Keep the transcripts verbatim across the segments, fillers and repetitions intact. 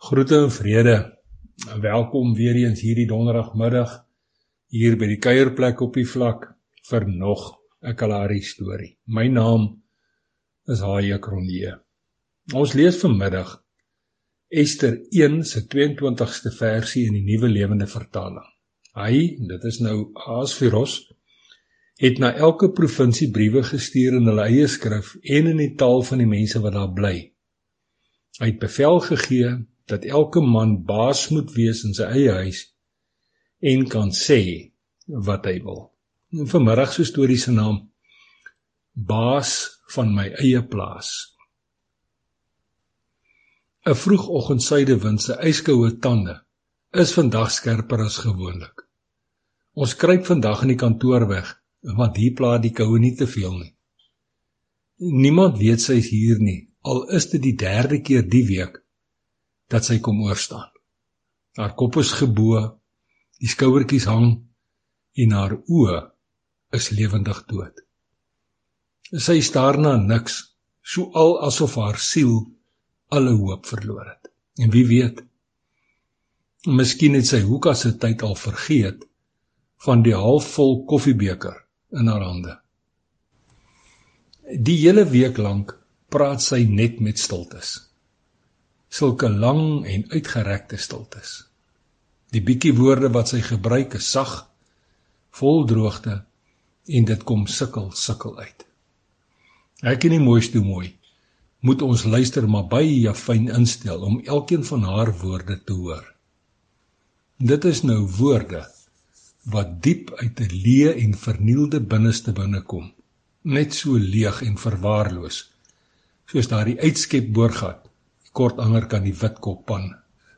Groete en vrede, welkom weer eens hierdie donderdagmiddag, hier by die kuierplek op die vlak, vir nog 'n Kalahari storie. My naam is H J Cronje. Ons lees vanmiddag Ester een se twee-en-twintigste versie in die Nuwe Lewende Vertaling. Hy, dit is nou Ahasveros, het na elke provinsie briewe gestuur in hulle eie skrif en in die taal van die mense wat daar bly. Hy het bevel gegee dat elke man baas moet wees in sy eie huis en kan sê wat hy wil. En vanmiddag se storie se naam, Baas van my eie plaas. 'n Vroegoggend suidewind se yskoue tande is vandag skerper as gewoonlik. Ons kruip vandag in die kantoor weg, want hier pla die koue nie te veel nie. Niemand weet sy is hier nie, al is dit die derde keer die week dat sy kom oorstaan. Haar kop is gebo, die skouertjies hang en haar oë is lewendig dood. Sy staar na niks, so al asof haar siel alle hoop verloor het. En wie weet, miskien het sy hoeka se tyd al vergeet van die halfvol koffiebeker in haar hande. Die hele week lank praat sy net met stiltes. Sulke lang en uitgerekte stiltes. Die bietjie woorde wat sy gebruik is sag, vol droogte, en dit kom sukkel, sukkel uit. Ek en die mooiste mooi, moet ons luister maar baie fyn instel om elkeen van haar woorde te hoor. Dit is nou woorde wat diep uit 'n leë en vernielde binneste binnekom, net so leeg en verwaarloos, soos daardie uitskep boorgat, kort ander kan die witkop pan.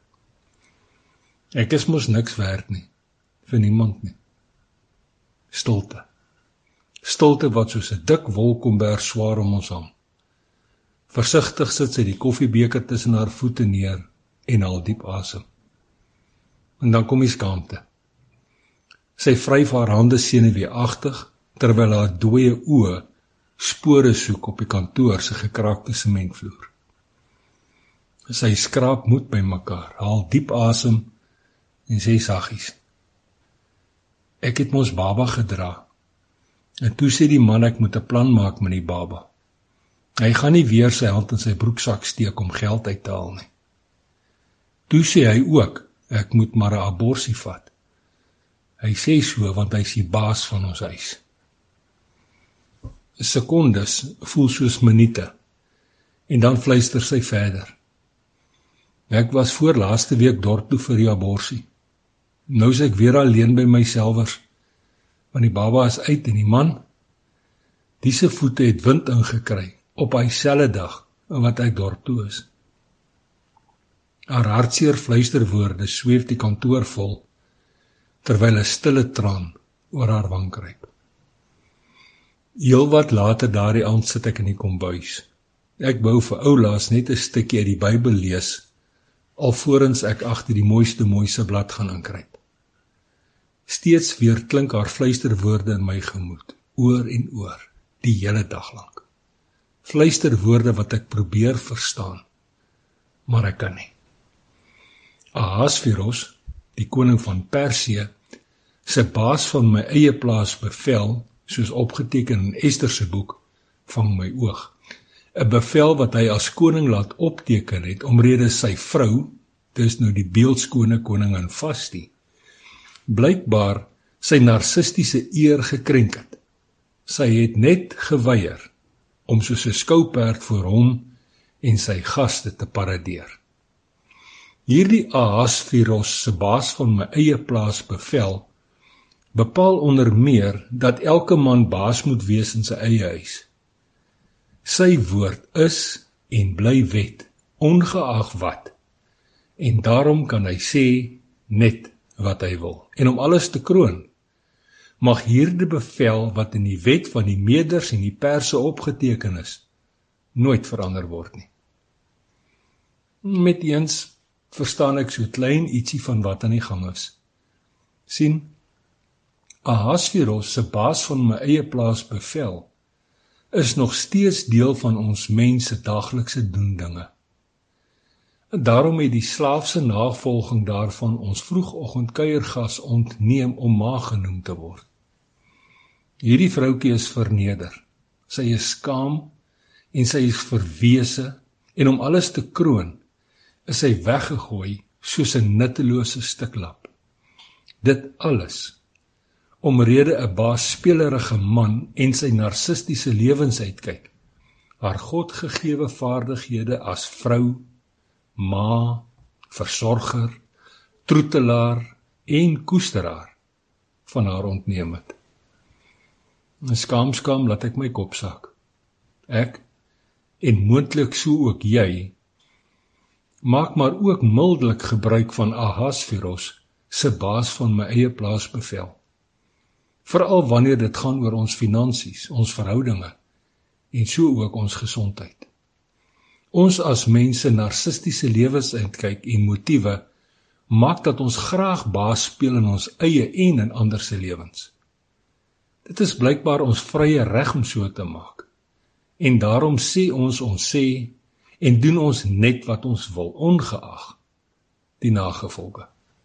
Ek is mos niks werd nie, vir niemand nie. Stilte. Stilte wat soos 'n dik wolkombers swaar om ons hang. Versigtig sit sy die koffiebeker tussen haar voete neer en haal diep asem. En dan kom die skaamte. Sy vryf haar hande senuweeagtig, terwyl haar dooie oë spore soek op die kantoor se gekraakte sementvloer. Sy skraap moed by mekaar, haal diep asem en sê saggies: Ek het mos baba gedra. En toe sê die man ek moet 'n plan maak met die baba. Hy gaan nie weer sy hand in sy broeksak steek om geld uit te haal nie. Toe sê hy ook, ek moet maar 'n aborsie vat. Hy sê so, want hy is die baas van ons huis. Sekondes voel soos minute, en dan fluister sy verder. Ek was voor laaste week dorp toe vir die aborsie. Nou is ek weer alleen by myselfers, want die baba is uit en die man, die se voete het wind ingekry, op hy selfde dag, wat ek dorp toe is. Haar hartseer fluisterwoorde sweef die kantoor vol, terwyl 'n stille traan oor haar wang kruip. Heel wat later daardie aand sit ek in die kombuis. Ek wou vir oulaas net 'n stukkie uit die Bybel lees, alvorens ek agter die mooiste mooise blad gaan inkruip. Steeds weer klink haar fluisterwoorde in my gemoed, oor en oor, die hele dag lank. Fluisterwoorde wat ek probeer verstaan, maar ek kan nie. Ahasveros, die koning van Persië, sy baas van my eie plaas bevel, soos opgeteken in Ester se boek, vang my oog. 'n Bevel wat hy as koning laat opteken het, omrede sy vrou, dis nou die beeldskone koningin Vashti, blykbaar sy narcistiese eer gekrenk het. Sy het net geweier om soos 'n skouperd voor hom en sy gaste te paradeer. Hierdie Ahasveros se baas van my eie plaas bevel, bepaal onder meer dat elke man baas moet wees in sy eie huis. Sy woord is en bly wet, ongeag wat, en daarom kan hy sê net wat hy wil. En om alles te kroon, mag hierdie bevel wat in die wet van die Meders en die Perse opgeteken is, nooit verander word nie. Met eens verstaan ek so klein ietsie van wat aan die gang is. Sien, Ahasveros se baas van my eie plaas bevel, is nog steeds deel van ons mense daaglikse doen dinge. En daarom het die slaafse navolging daarvan ons vroegoggend kuiergas ontneem om ma genoem te word. Hierdie vroutjie is verneder, sy is skaam en sy is verwese, en om alles te kroon, is sy weggegooi soos 'n nuttelose stuk lap. Dit alles omrede 'n baasspelerige man en sy narcistiese lewensuitkyk, haar godgegewe vaardighede as vrou, ma, versorger, troetelaar en koesteraar van haar ontneem het. Skaam, skaam, laat ek my kop sak. Ek, en moontlik so ook jy, maak maar ook mildelik gebruik van Ahasveros se baas van my eie plaasbevel. Veral wanneer dit gaan oor ons finansies, ons verhoudinge, en so ook ons gesondheid. Ons as mense narcistiese lewensuitkyk en motiewe maak dat ons graag baas speel in ons eie en in ander se lewens. Dit is blykbaar ons vrye reg om so te maak. En daarom sê ons ons sê en doen ons net wat ons wil, ongeag die nagevolge.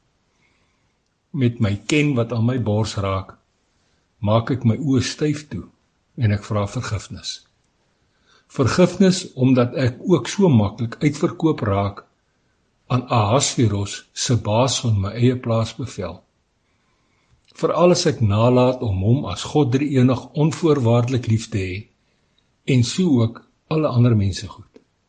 Met my ken wat aan my bors raak, maak ek my oë styf toe en ek vra vergifnis. Vergifnis omdat ek ook so maklik uitverkoop raak aan Ahasveros se baas van my eie plaasbevel. Veral as ek nalat om hom as God drie-enig onvoorwaardelik lief te hê en so ook alle ander mense goed.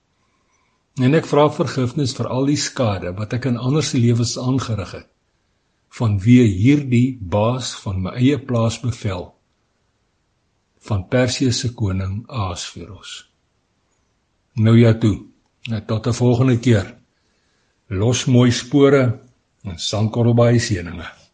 En ek vra vergifnis vir al die skade wat ek in ander se lewens aangerig het, vanweë hierdie baas van my eie plaasbevel, van Persië se koning Ahasveros. Nou ja toe, tot 'n volgende keer. Los mooi spore en sandkorrel by seëninge.